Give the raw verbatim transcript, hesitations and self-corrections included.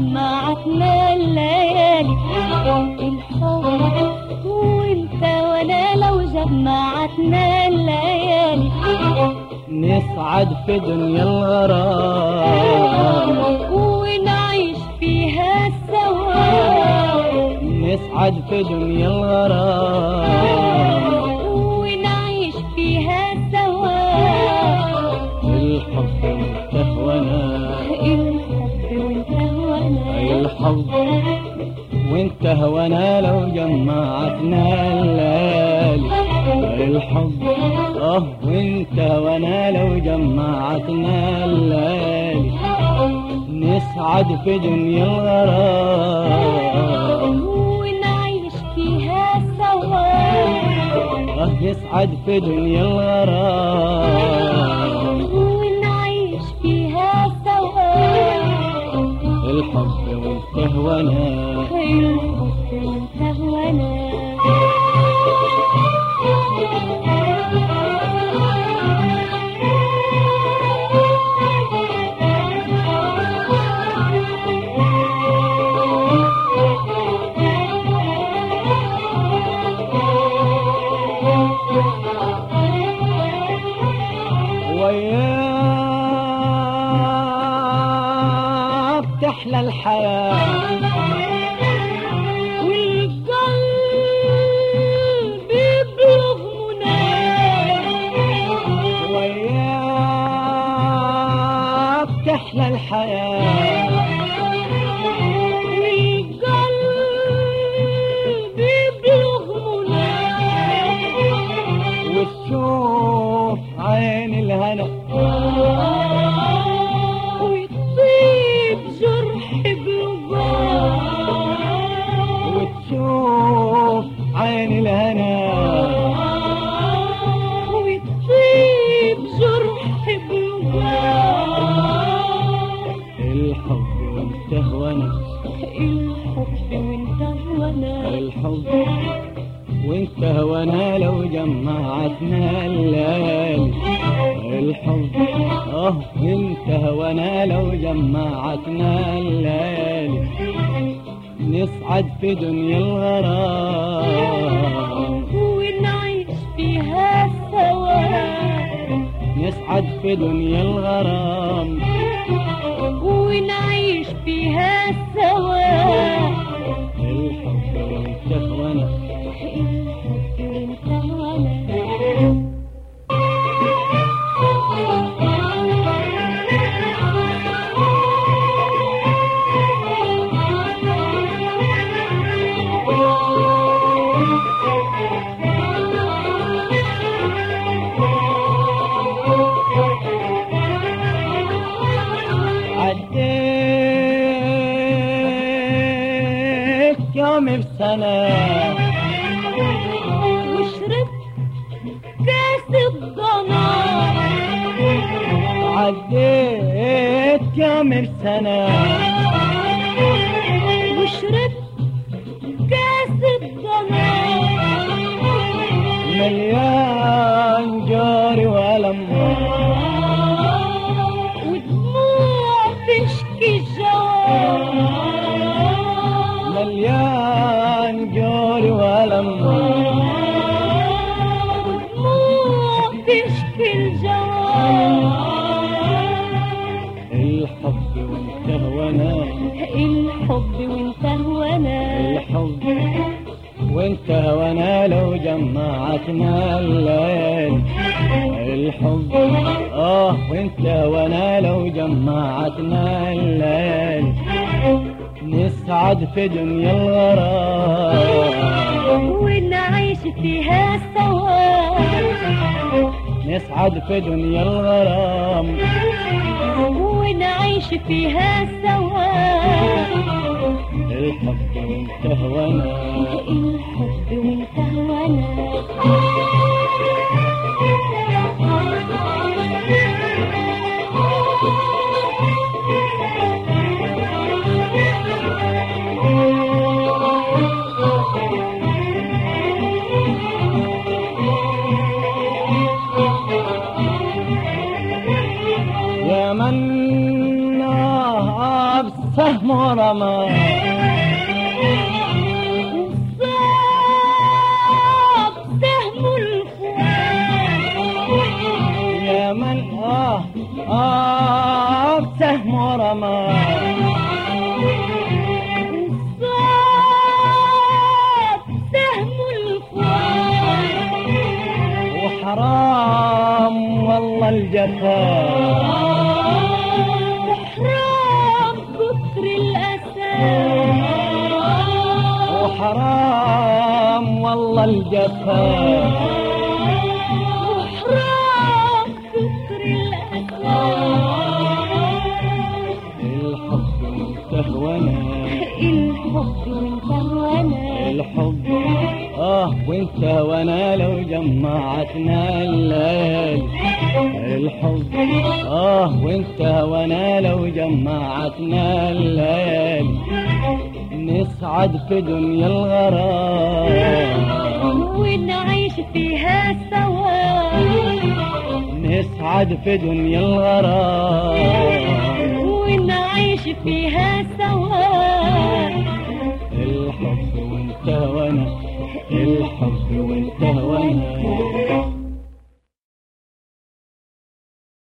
جمعتنا الليالي. الحب وانت وانا لو جمعتنا الليالي. نسعد في دنيا الغرام ونعيش فيها سوا. نسعد في دنيا الغرام ونعيش فيها سوا. الحب وانت وانا. الحب وانت وانا. الحب وانت وانا لو جمعتنا الليالي. الحب اه وانت وانا لو جمعتنا الليالي. نسعد في دنيا الغرام ونعيش فيها سوا. اه نسعد في دنيا الغرام ونعيش فيها سوا. الحب وانت وانا. الحب وانت وانا. وياك تحلى الحياة والقلب يبلغ مناه. وياك تحلى الحياة والقلب يبلغ مناه. وتشوف عين الهنا ويطيب جرح بلغاه. وتشوف عين الهنا ويطيب جرح بلغاه. الحب وانت وانا. الحب وانت وانا. الحب وانت وانا لو جمعتنا الليالي. الحب اه وانت وانا لو جمعتنا الليالي. نسعد في دنيا الغرام ونعيش فيها سوا. نسعد في دنيا الغرام ونعيش فيها سوا. الحب وانت وانا. الحب وانت وانا. عديت يوم بسنة وشربت كاس الضنا. عديت يوم بسنة وشربت كاس الضنا. مليان جاري وألم ودموع تشكي الجواب. مليان جاري وألم ودموع تشكي الجواب. الحب وانت وانا. الحب وانت وانا. الحب وانت وانا لو جمعتنا الليالي. الحب اه وانت وانا لو جمعتنا الليالي. نسعد في دنيا الغرام ونعيش فيها سوا. نسعد في دنيا الغرام ونعيش فيها سوا. الحب وانت وانا. الحب وانت وانا. سهم ورمى وصاب سهم الفؤاد يا من آه آه سهم ورمى وصاب سهم الفؤاد وحرام والله الجفاء وحرام كتر الأسى وحرام والله الجفاء وحرام كتر الأسى الحب مستهونة الحب وانت وانا الحب آه وانت وانا لو جمعتنا الليل الحب آه وانت وانا لو جمعتنا الليل نسعد في دنيا الغرام ونعيش فيها سوا نسعد في دنيا الغرام ونعيش فيها سوا الحب وانت وانا الحب وانت وانا